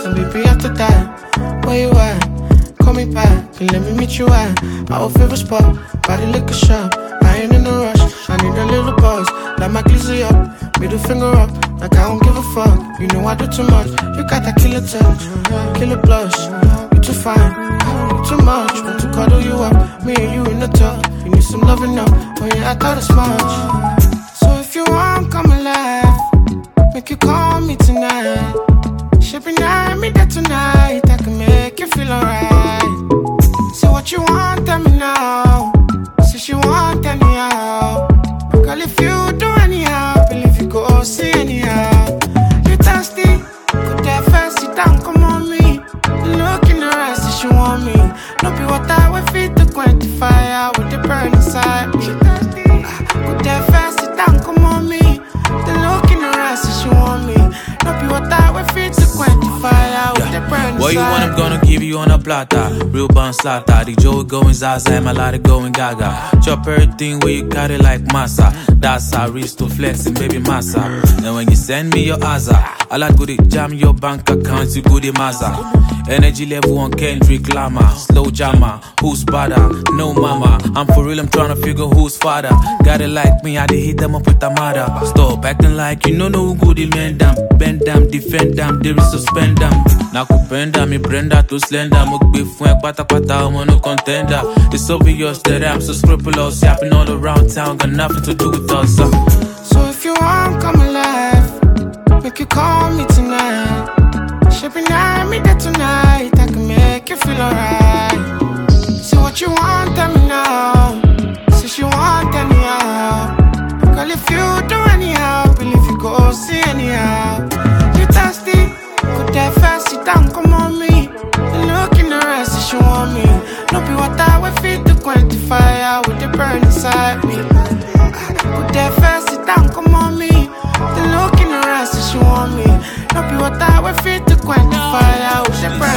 and baby after that, where you at? Call me back and let me meet you at our favorite spot, by the liquor shop. I ain't in a rush, I need a little buzz, like my glizzy up, middle finger up, like I don't give a fuck. You know I do too much, you got that killer touch, killer blush. You too fine, you too much, want to cuddle you up, me and you in the tub. You need some loving up, oh yeah, I thought it's much. So if you want, come alive, make you call me tonight. Shipping at me there tonight, I can make you feel alright. Say what you want, tell me now. Since you want anyhow, girl, if you do anyhow, believe you go see anyhow. You thirsty, could that fast sit down, come on me. Look in her eyes, say she want me. No be what I would feed to quantify out with the burn inside me. You thirsty, could that fast sit down, come on me. The look in her eyes, say she want me. No be what I would feed to quantify out with the burn inside. What you want, I'm gonna give you on a plata. Real bun slaughter. The Joe going Zaza, I'm a lot of going Gaga. Chop everything where you got it like massa. That's how reach to flexing, baby massa. And when you send me your Aza, I like goody jam your bank account, you goody Maza. Energy level on Kendrick Lamar. Slow jammer, who's better? No mama. I'm for real, I'm tryna figure who's father. Got it like me, I did hit them up with a mother. Stop acting like you know no goody man them. Bend them, defend them, they will suspend them. Now kupenda, me Brenda to slender. Mukbi fuen pata pata, I'm no contender. It's obvious that I'm so scrupulous. Yapping all around town, got nothing to do with us. So if you want, come alive, make you call me tonight. Shipping at me there tonight, I can make you feel alright. Say what you want, tell me now. Since you want anyhow, girl, if you do anyhow, believe you go see anyhow. You thirsty, could that fast sit down, come on me. The look in her eyes, say she want me. No be what I would feed to quantify out with the burn inside me. Could that fast sit down, come on me. The look in her eyes, say she want me. No be what I would feed to quantify out with the burn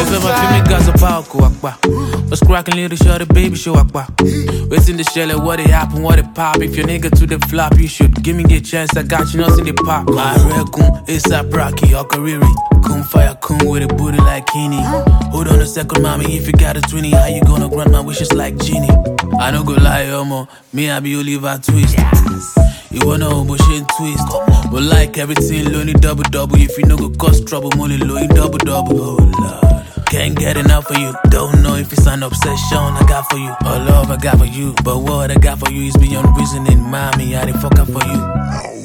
inside me. What's cracking, little shorty, baby, show akwa. Waiting the shell, what it happen, what it pop. If your nigga to the flop, you should give me a chance. I got you, nothing the pop. My red goon, ASAP Rocky, or Kariri. Kun fire, kun with a booty like Kenny. Hold on a second, mommy, if you got a 20, how you gonna grant my wishes like Genie? I don't go lie, homo. Me, I be Oliver Twist. You wanna bullshit twist. But like everything, lonely double. If you no go cause trouble, money low, double. Oh, Lord. Can't get enough of you. Don't know if it's an obsession I got for you, or love I got for you. But what I got for you is beyond reasoning, mommy. I didn't fuck up for you.